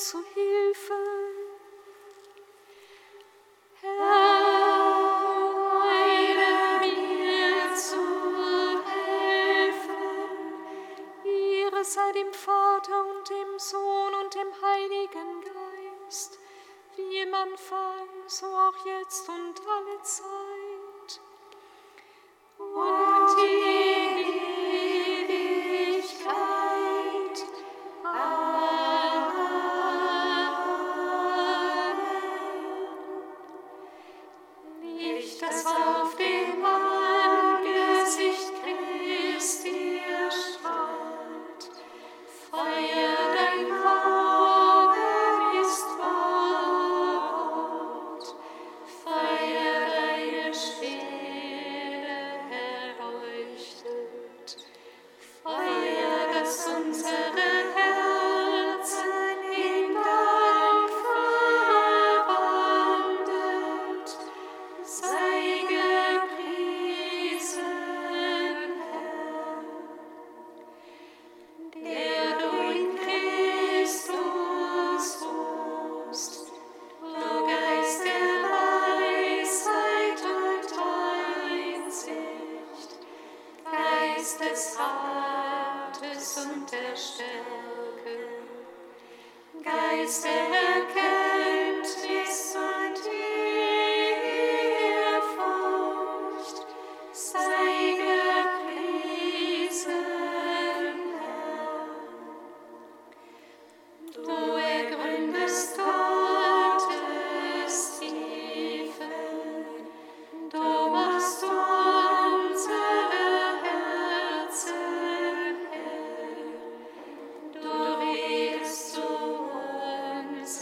zu Hilfe. Sei dem Vater und dem Sohn und dem Heiligen Geist, wie im Anfang, so auch jetzt und alle Zeit. Und in Ewigkeit. Amen. Licht, das auf dem Angesicht Christi erstrahlt, Feier dein Kommen ist Wort, Feier deine Stille erleuchtet, Feier, dass unsere Herzen in Dank verwandelt, sei gepriesen, Herr, der du in Christus ruhst, du Geist der Weisheit und Einsicht, Geist des Rates und der Stärke, Geist der Erkenntnis und Ehrfurcht, sei gepriesen, Herr. Du ergründest Gottes Tiefen, du machst unsere Herzen hell, du redest zu uns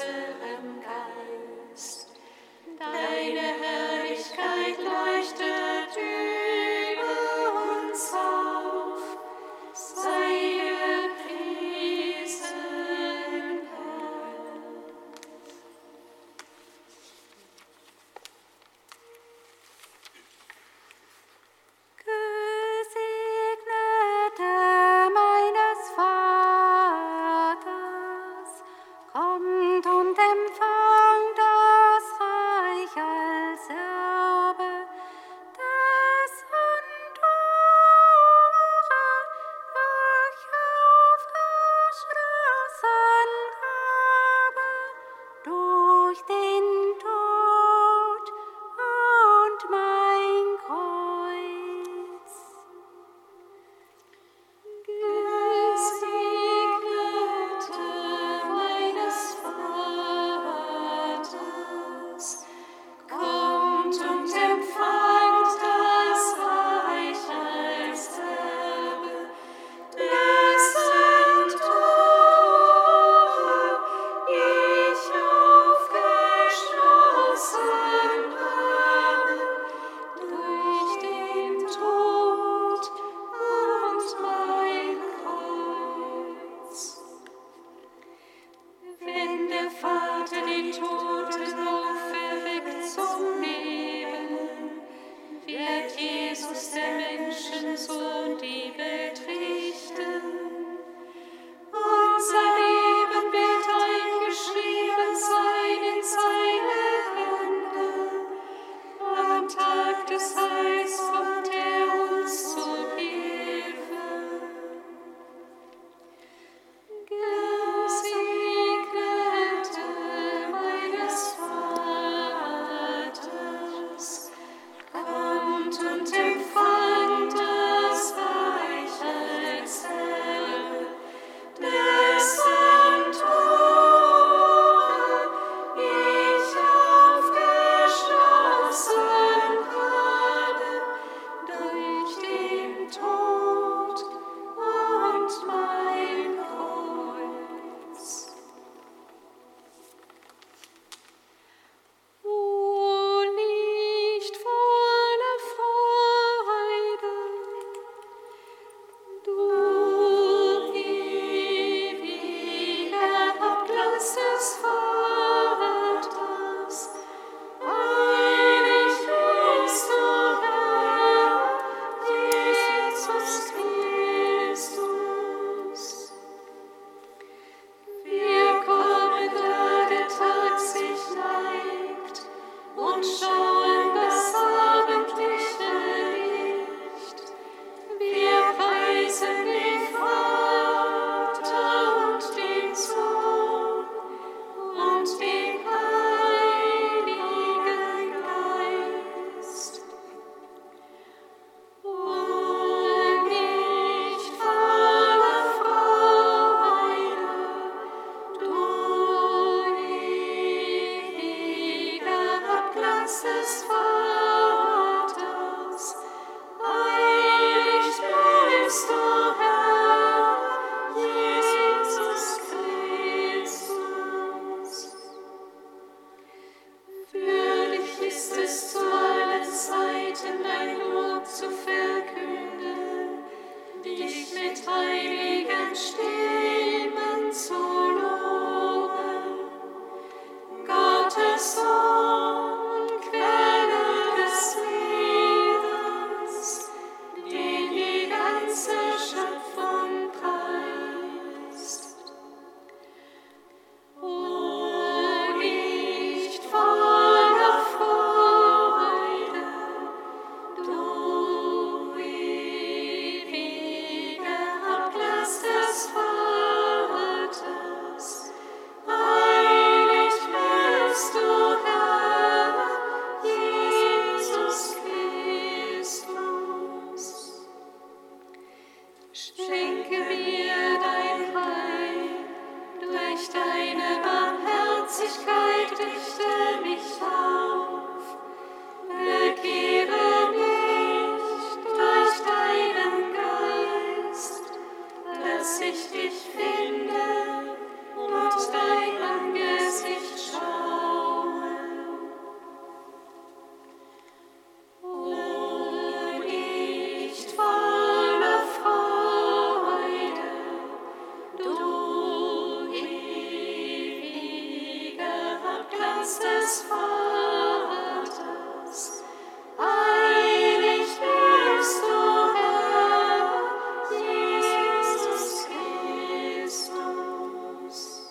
Durch deine Barmherzigkeit richte mich auf. Bekehre mich durch deinen Geist, dass ich dich finde und dein Angesicht schaue. O nicht voller Freude, du ewiger Abglanz des Vaters, heilig bist du, Herr Jesus Christus.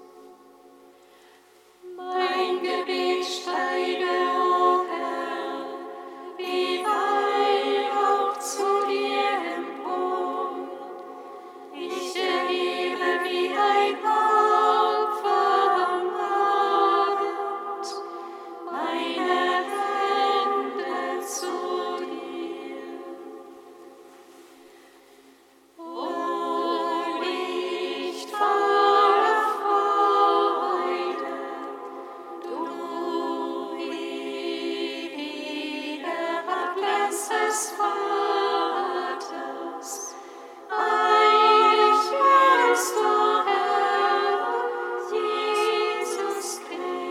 Mein Gebet steige, o Herr, wie Weihrauch zu dir empor. Ich erhebe wie ein Opfer am Abend meine Hände zu dir. O nicht voller Freude, du ewiger Abglanz des Vaters, heilig bist du, Herr Jesus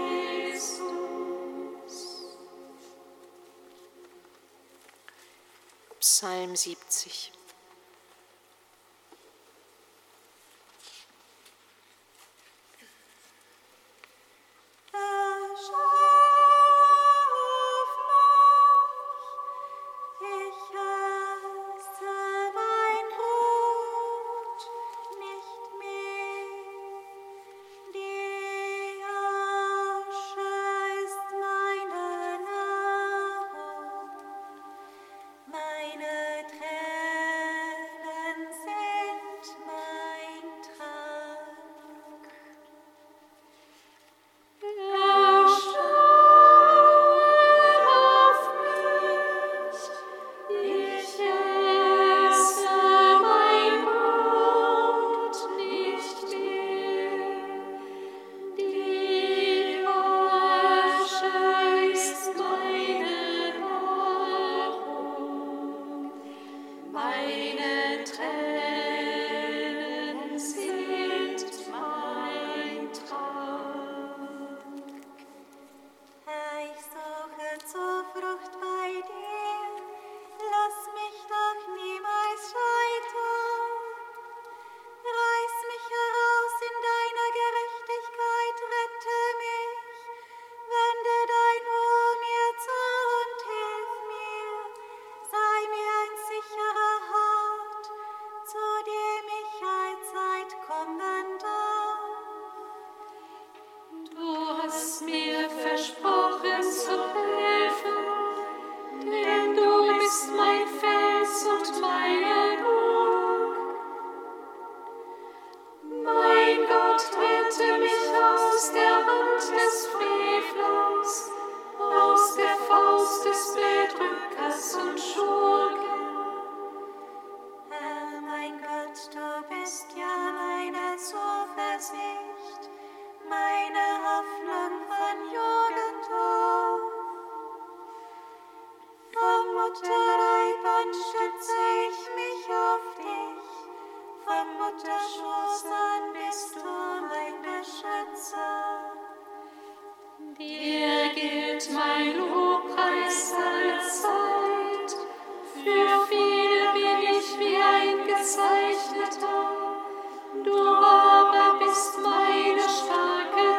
Christus. Psalm 70. Dir gilt mein Lobpreis allezeit. Für viele bin ich wie ein Gezeichneter. Du aber bist meine starke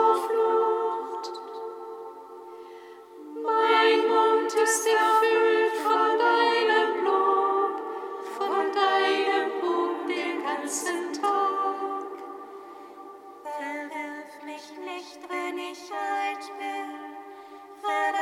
Zuflucht. Mein Mund ist erfüllt von deinem Lob, von deinem Ruhm den ganzen Tag. Verwirf mich nicht, wenn ich alt bin,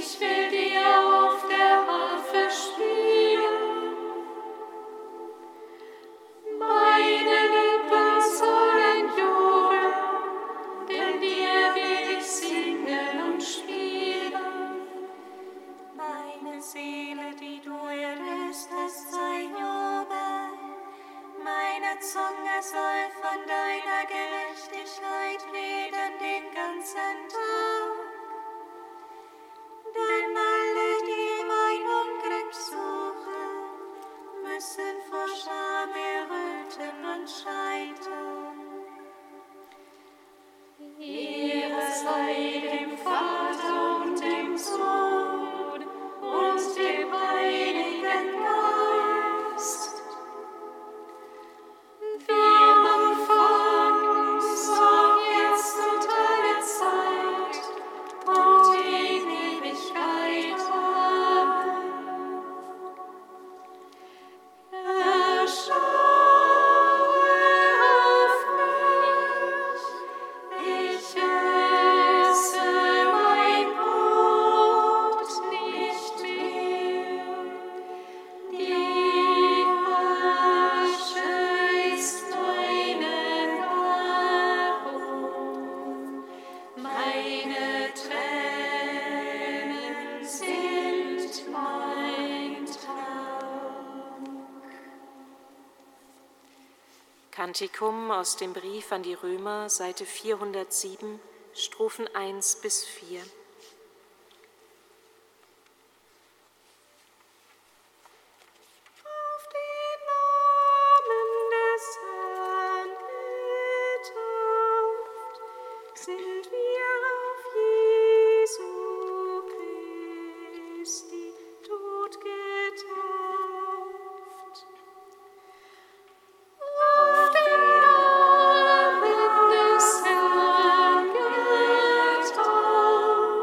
Ich will dir auf der Harfe spielen. Meine Lippen sollen jubeln, denn dir will ich singen und spielen. Meine Seele, die du erlöstest, sei Jubel. Meine Zunge soll von deiner Gerechtigkeit reden den ganzen Tag. Denn alle, die mein Unglück suchen, müssen vor Scham erröten und scheitern. Ehre sei dem Vater und dem Sohn und dem Heiligen Geist. Wie am Anfang, so jetzt und alle Zeit und in Ewigkeit. Amen. Erschaue auf mich, ich esse mein Brot nicht mehr. Die Asche ist meine Nahrung, meine Tränen sind mein Trank. Kantikum aus dem Brief an die Römer, Seite 407, Strophen 1 bis 4. Auf den Namen des Herrn getauft, sind wir auf Jesu Christi Tod getauft. Auf den Namen des Herrn getauft,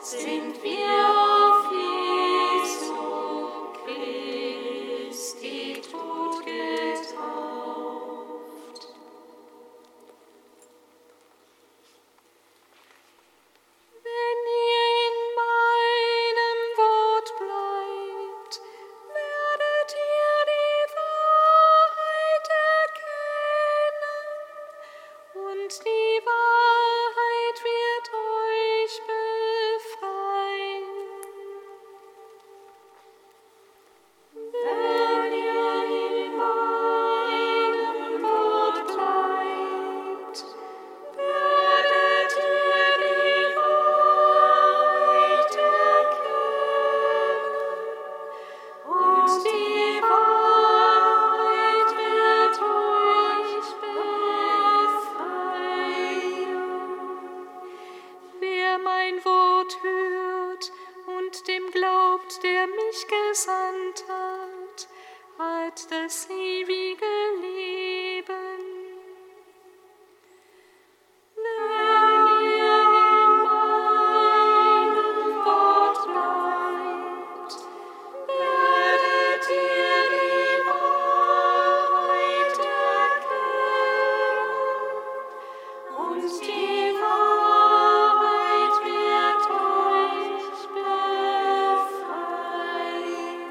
sind wir auf Jesu Christi Tod getauft. Wenn ihr in meinem Wort bleibt, werdet ihr die Wahrheit erkennen, und die Wahrheit wird euch befreien. Wenn ihr in meinem Wort bleibt, werdet ihr die Wahrheit erkennen, und die Wahrheit wird euch befreien. Wer mein Wort hört und dem glaubt, der mich gesandt hat, hat das ewige Leben. Wenn ihr in meinem Wort bleibt, werdet ihr die Wahrheit erkennen, und die Wahrheit wird euch befreien.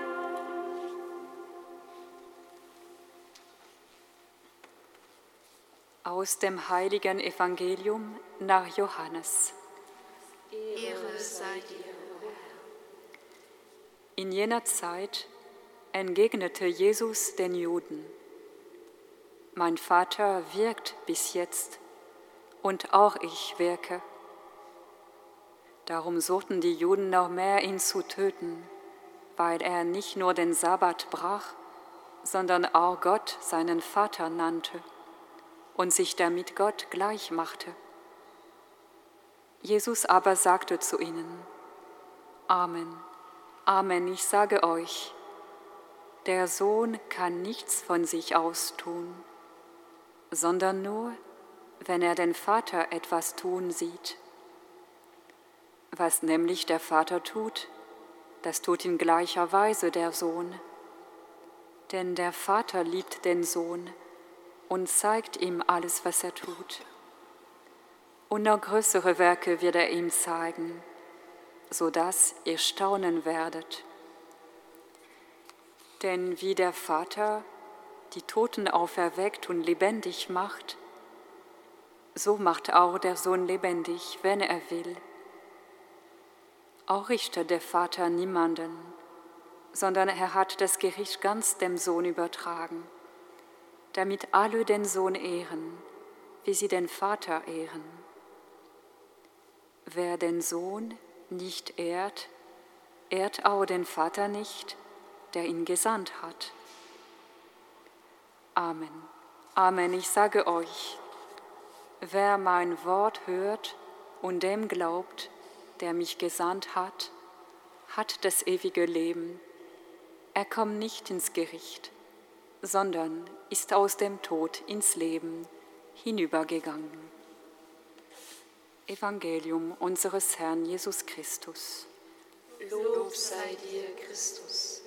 Aus dem heiligen Evangelium nach Johannes. Ehre sei dir, o Herr. In jener Zeit entgegnete Jesus den Juden: Mein Vater wirkt bis jetzt, und auch ich wirke. Darum suchten die Juden noch mehr, ihn zu töten, weil er nicht nur den Sabbat brach, sondern auch Gott seinen Vater nannte und sich damit Gott gleich machte. Jesus aber sagte zu ihnen: Amen, Amen, ich sage euch, der Sohn kann nichts von sich aus tun, sondern nur, wenn er den Vater etwas tun sieht. Was nämlich der Vater tut, das tut in gleicher Weise der Sohn. Denn der Vater liebt den Sohn und zeigt ihm alles, was er tut. Und noch größere Werke wird er ihm zeigen, sodass ihr staunen werdet. Denn wie der Vater die Toten auferweckt und lebendig macht, so macht auch der Sohn lebendig, wenn er will. Auch richtet der Vater niemanden, sondern er hat das Gericht ganz dem Sohn übertragen, damit alle den Sohn ehren, wie sie den Vater ehren. Wer den Sohn nicht ehrt, ehrt auch den Vater nicht, der ihn gesandt hat. Amen. Amen, ich sage euch, wer mein Wort hört und dem glaubt, der mich gesandt hat, hat das ewige Leben. Er kommt nicht ins Gericht, sondern ist aus dem Tod ins Leben hinübergegangen. Evangelium unseres Herrn Jesus Christus. Lob sei dir, Christus.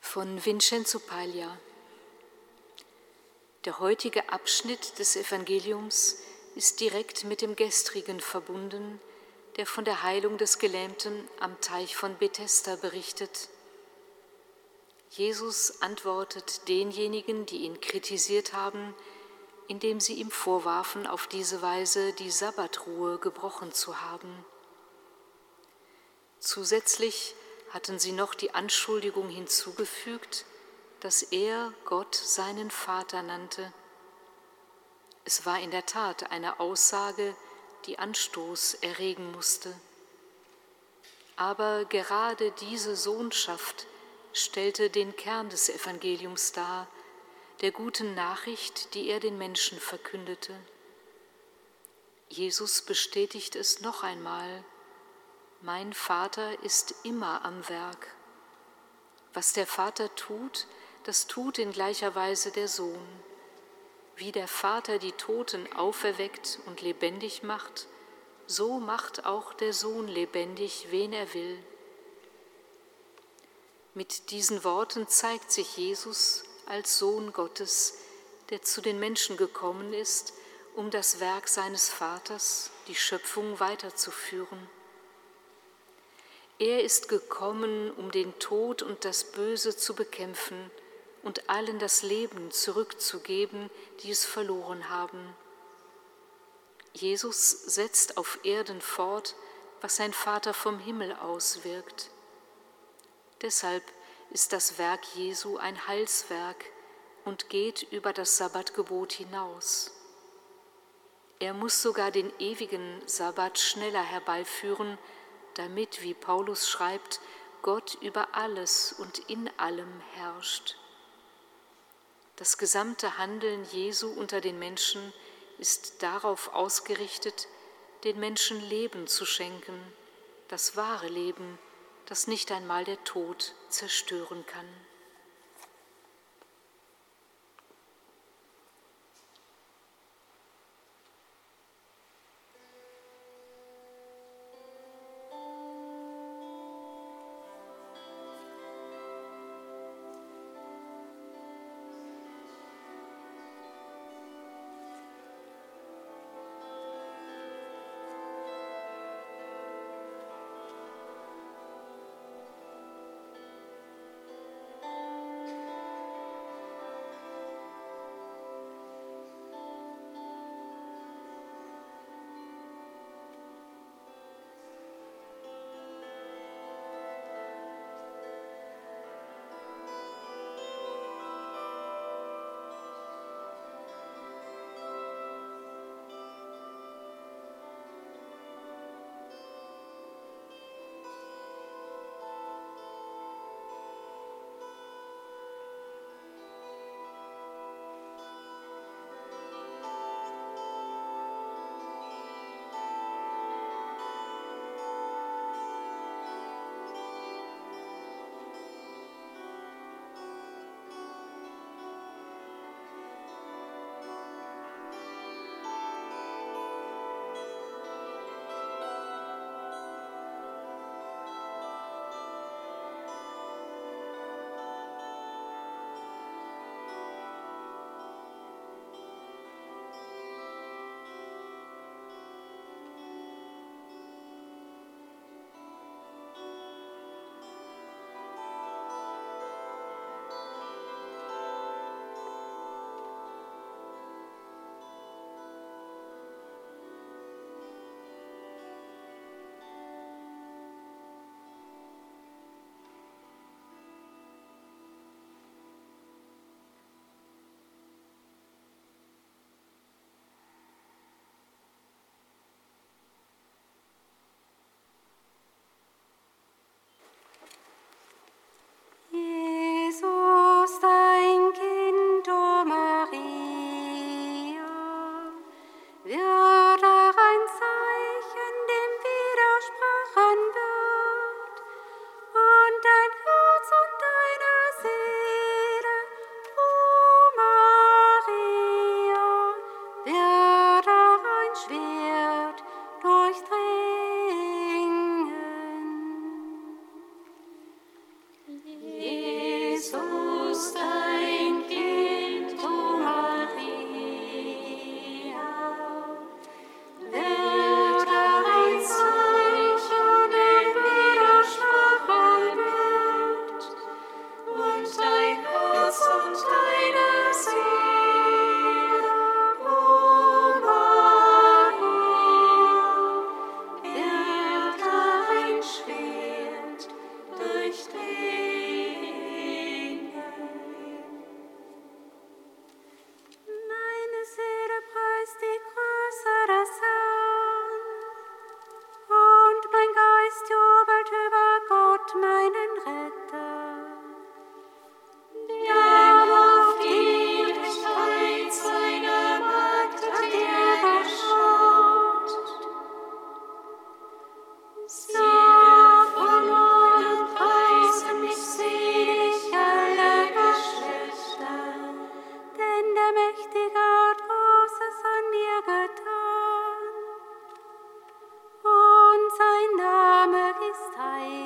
von Vincenzo Paglia. Der heutige Abschnitt des Evangeliums ist direkt mit dem gestrigen verbunden, der von der Heilung des Gelähmten am Teich von Bethesda berichtet. Jesus antwortet denjenigen, die ihn kritisiert haben, indem sie ihm vorwarfen, auf diese Weise die Sabbatruhe gebrochen zu haben. Zusätzlich hatten sie noch die Anschuldigung hinzugefügt, dass er Gott seinen Vater nannte. Es war in der Tat eine Aussage, die Anstoß erregen musste. Aber gerade diese Sohnschaft stellte den Kern des Evangeliums dar, der guten Nachricht, die er den Menschen verkündete. Jesus bestätigt es noch einmal: Mein Vater ist immer am Werk. Was der Vater tut, das tut in gleicher Weise der Sohn. Wie der Vater die Toten auferweckt und lebendig macht, so macht auch der Sohn lebendig, wen er will. Mit diesen Worten zeigt sich Jesus als Sohn Gottes, der zu den Menschen gekommen ist, um das Werk seines Vaters, die Schöpfung, weiterzuführen. Er ist gekommen, um den Tod und das Böse zu bekämpfen und allen das Leben zurückzugeben, die es verloren haben. Jesus setzt auf Erden fort, was sein Vater vom Himmel aus wirkt. Deshalb ist das Werk Jesu ein Heilswerk und geht über das Sabbatgebot hinaus. Er muss sogar den ewigen Sabbat schneller herbeiführen, damit, wie Paulus schreibt, Gott über alles und in allem herrscht. Das gesamte Handeln Jesu unter den Menschen ist darauf ausgerichtet, den Menschen Leben zu schenken, das wahre Leben, das nicht einmal der Tod zerstören kann.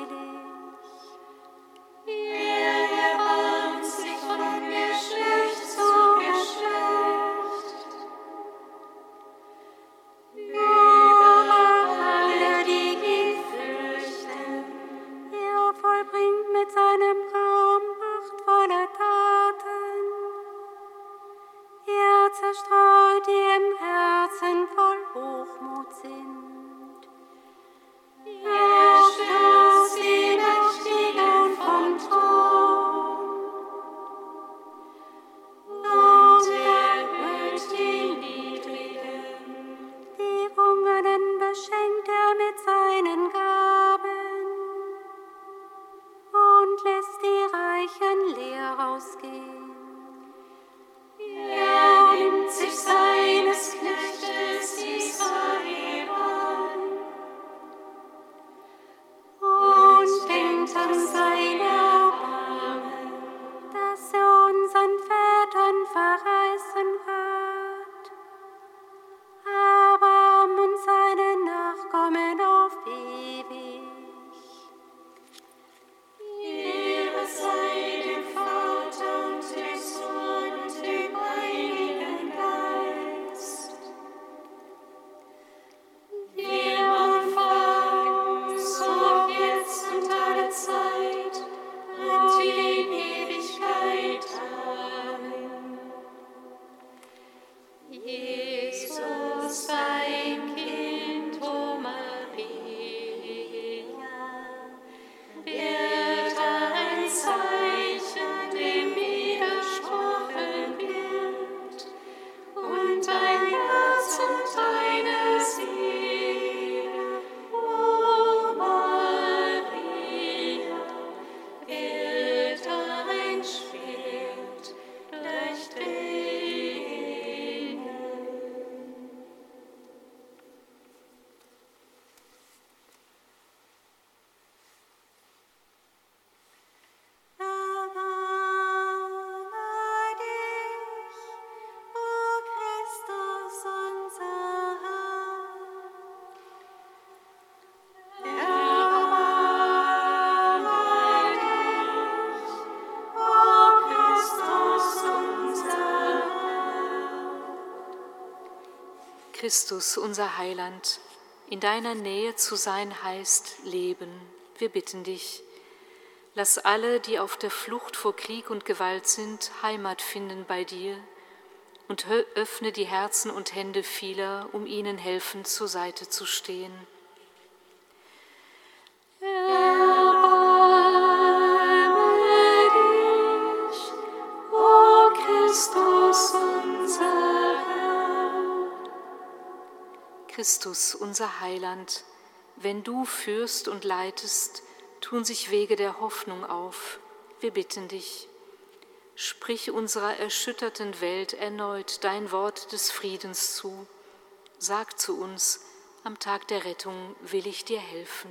Christus, unser Heiland, in deiner Nähe zu sein heißt Leben. Wir bitten dich, lass alle, die auf der Flucht vor Krieg und Gewalt sind, Heimat finden bei dir und öffne die Herzen und Hände vieler, um ihnen helfend zur Seite zu stehen. Erbarme dich, o Christus, unser Herr. Christus, unser Heiland, wenn du führst und leitest, tun sich Wege der Hoffnung auf. Wir bitten dich, sprich unserer erschütterten Welt erneut dein Wort des Friedens zu. Sag zu uns, am Tag der Rettung will ich dir helfen.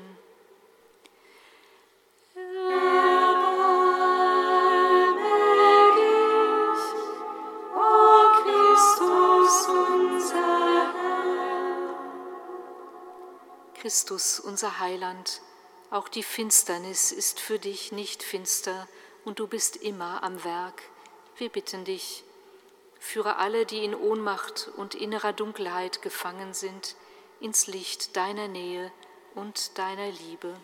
Erbarme dich, o Christus, unser Herr. Christus, unser Heiland, auch die Finsternis ist für dich nicht finster und du bist immer am Werk. Wir bitten dich, führe alle, die in Ohnmacht und innerer Dunkelheit gefangen sind, ins Licht deiner Nähe und deiner Liebe.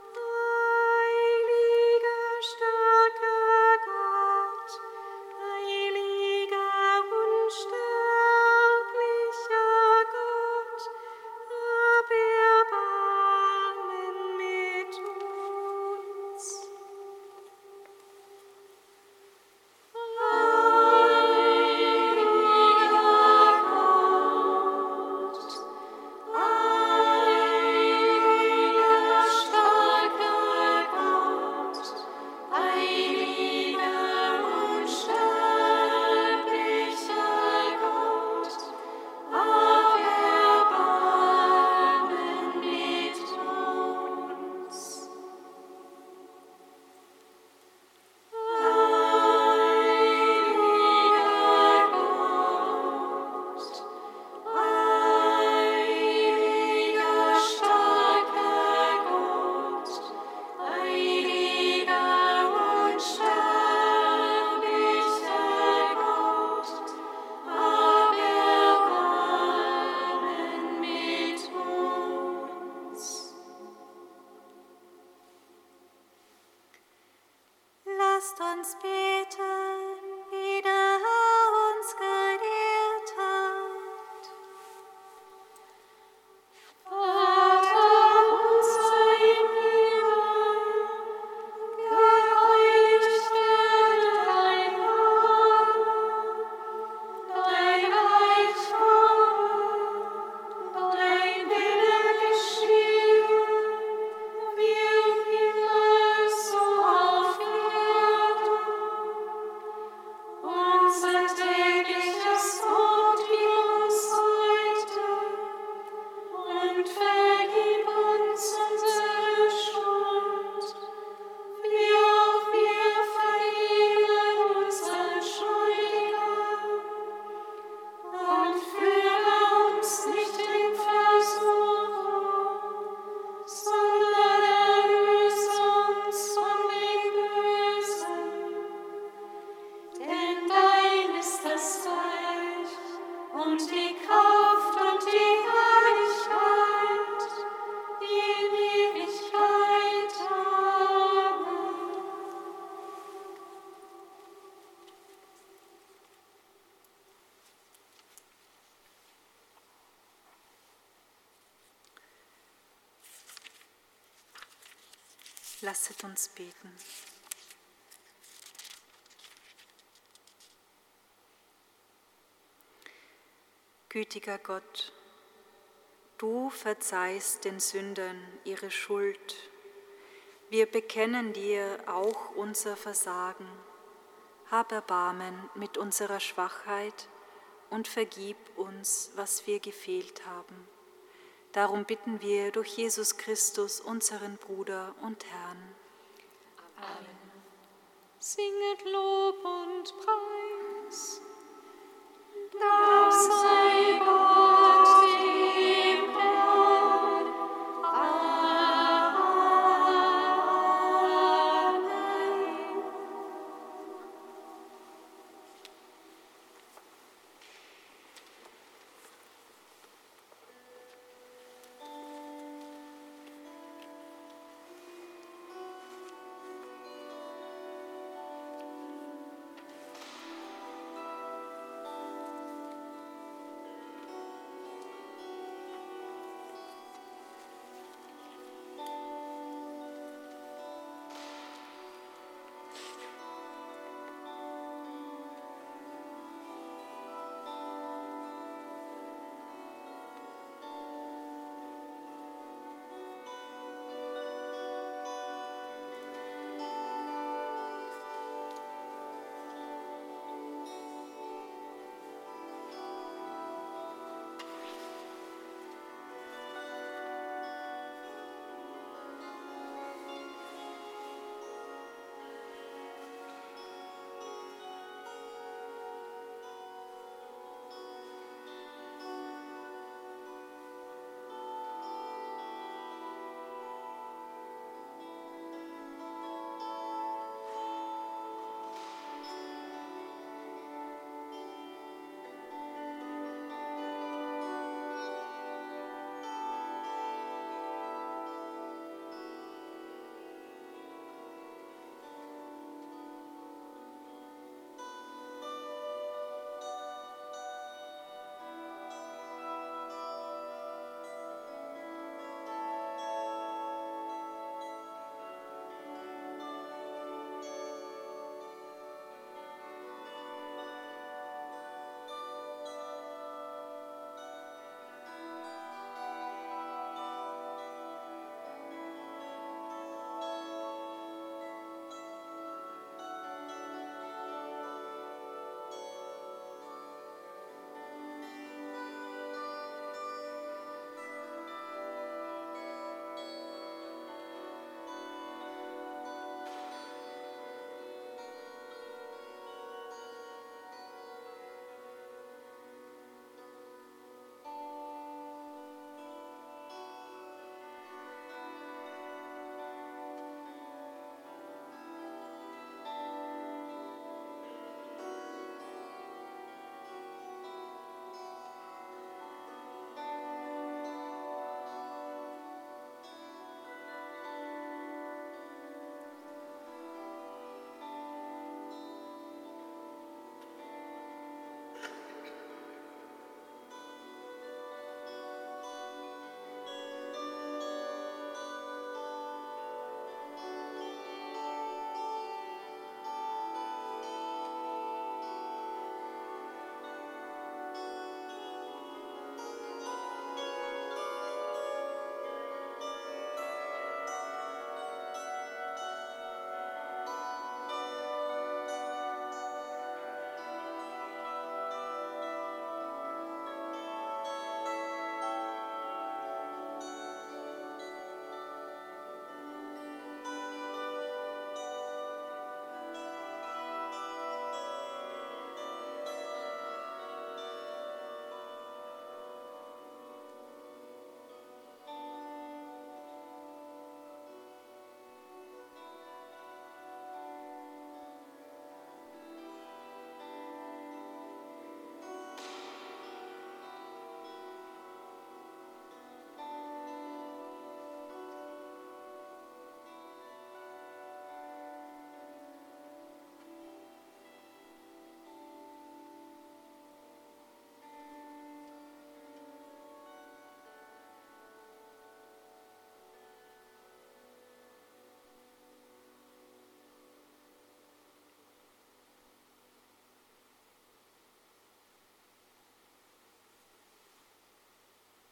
Starker Gott, Lasset uns beten. Gütiger Gott, du verzeihst den Sündern ihre Schuld. Wir bekennen dir auch unser Versagen. Hab Erbarmen mit unserer Schwachheit und vergib uns, was wir gefehlt haben. Darum bitten wir durch Jesus Christus, unseren Bruder und Herrn. Amen. Singet Lob und Preis.